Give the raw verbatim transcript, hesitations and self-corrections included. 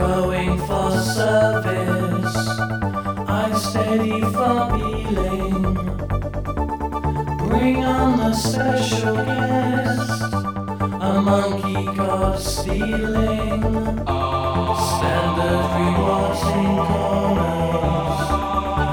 growing for service. I'm steady for healing. Bring on the special guest, a monkey god stealing. Standard rewards in corners,